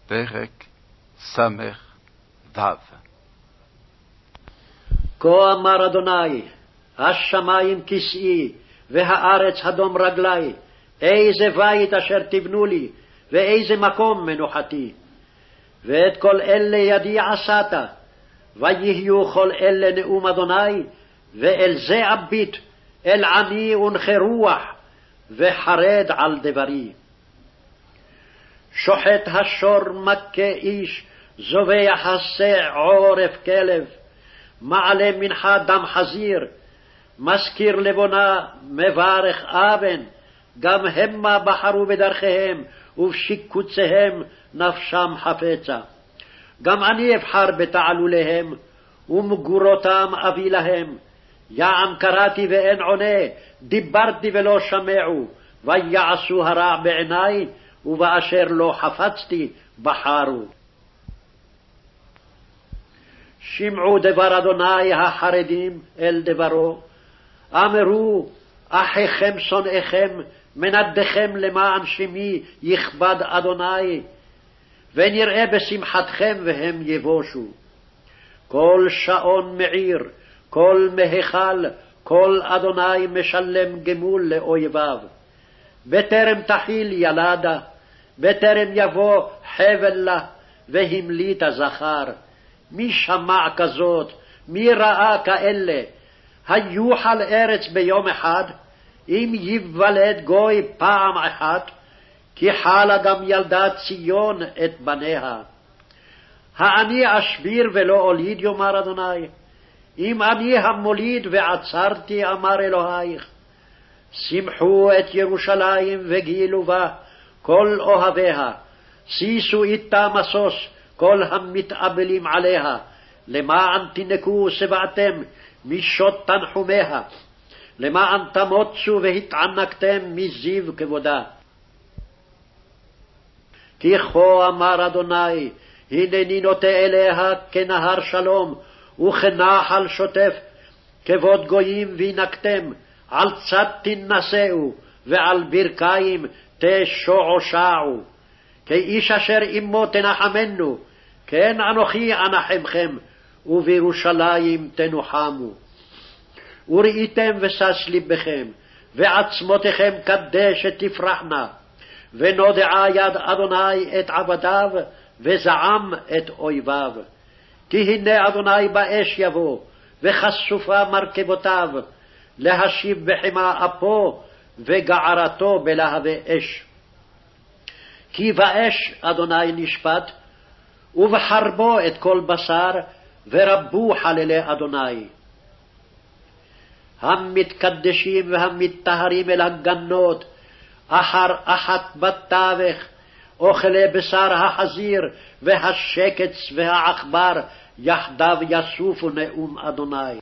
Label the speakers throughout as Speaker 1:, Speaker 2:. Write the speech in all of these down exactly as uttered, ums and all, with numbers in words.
Speaker 1: פרק סמך וו.
Speaker 2: כה אמר אדוני, השמיים כסאי, והארץ הדום רגלי, איזה בית אשר תבנו לי, ואיזה מקום מנוחתי. ואת כל אלה ידי עשת, ויהיו כל אלה נאום אדוני, ואל זה אביט, אל עני ונחה רוח, וחרד על דברי. שוחט השור מכה איש, זובח הסע עורף כלב, מעלה מנחה דם חזיר, מזכיר לבונה מברך אבן, גם המה בחרו בדרכיהם, ובשיקוציהם נפשם חפצה. גם אני אבחר בתעלוליהם, ומגורותם אביא להם. יען קראתי ואין עונה, דיברתי ולא שמעו, ויעשו הרע בעיני, ובאשר לא חפצתי בחרו. שמעו דבר אדוני החרדים אל דברו, אמרו אחיכם שונאיכם, מנדכם למען שמי יכבד אדוני, ונראה בשמחתכם והם יבושו. כל שעון מעיר, כל מהיכל, כל אדוני משלם גמול לאויביו. בטרם תחיל ילדה, בטרם יבוא חבל לה, והמליט הזכר. מי שמע כזאת, מי ראה כאלה? היוכל ארץ ביום אחד, אם יוולד גוי פעם אחת, כי חלה גם ילדה ציון את בניה. האני אשביר ולא אוליד, יאמר אדוני? אם אני המוליד ועצרתי, אמר אלוהיך. שמחו את ירושלים וגילו בה כל אוהביה, שישו איתה משוש כל המתאבלים עליה, למען תינקו שבעתם משוט תנחומיה, למען תמוצו והתענקתם מזיו כבודה. כי כה אמר אדוני, הנני נוטה אליה כנהר שלום, וכנחל שוטף, כבוד גויים וינקתם, על צד תנסאו, ועל ברכיים תשועשעו. כי איש אשר אמו תנחמנו, כן אנוכי אנחמכם, ובירושלים תנוחמו. וראיתם ושש לבכם, ועצמותיכם קדש תפרחנה, ונודעה יד אדוני את עבדיו, וזעם את אויביו. כי הנה אדוני באש יבוא, וחשופה מרכבותיו, להשיב בחמה אפו, וגערתו בלהבי אש. כי באש אדוני נשפט, ובחרבו את כל בשר, ורבו חללי אדוני. המתקדשים והמטהרים אל הגנות, אחר אחת בתווך, אוכלי בשר החזיר, והשקץ והעכבר, יחדיו יסופו נאום אדוני.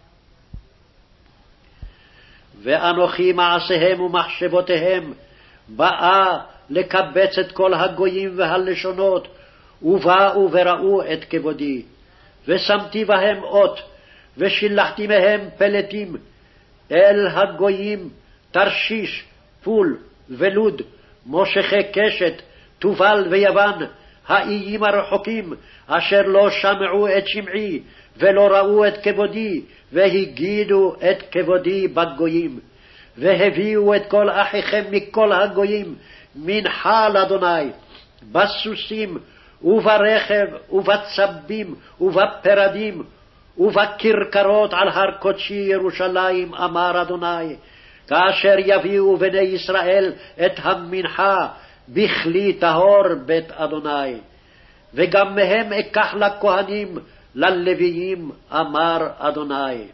Speaker 2: ואנוכי מעשיהם ומחשבותיהם, באה לקבץ את כל הגויים והלשונות, ובאו וראו את כבודי. ושמתי בהם אות, ושילחתי מהם פלטים, אל הגויים תרשיש, פול ולוד, מושכי קשת, תובל ויוון, האיים הרחוקים, אשר לא שמעו את שמעי, ולא ראו את כבודי, והגידו את כבודי בגויים. והביאו את כל אחיכם מכל הגויים, מנחה לאדוני, בסוסים, וברכב, ובצבים, ובפרדים, ובכרכרות על הר קודשי ירושלים, אמר אדוני, כאשר יביאו בני ישראל את המנחה בכלי טהור בית אדוני. וגם מהם אקח לכהנים, ללוויים, אמר אדוני.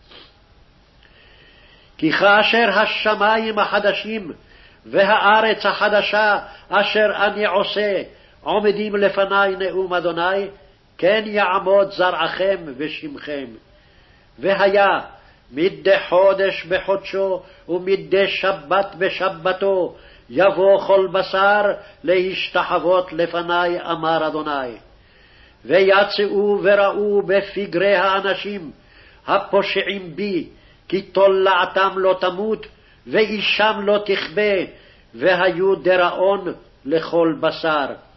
Speaker 2: כי כאשר השמיים החדשים והארץ החדשה אשר אני עושה עומדים לפני נאום אדוני, כן יעמוד זרעכם ושמכם. והיה מדי חודש בחודשו ומדי שבת בשבתו יבוא כל בשר להשתחוות לפני, אמר אדוני. ויצאו וראו בפגרי האנשים הפושעים בי, כי תולעתם לא תמות, ואישם לא תכבה, והיו דראון לכל בשר.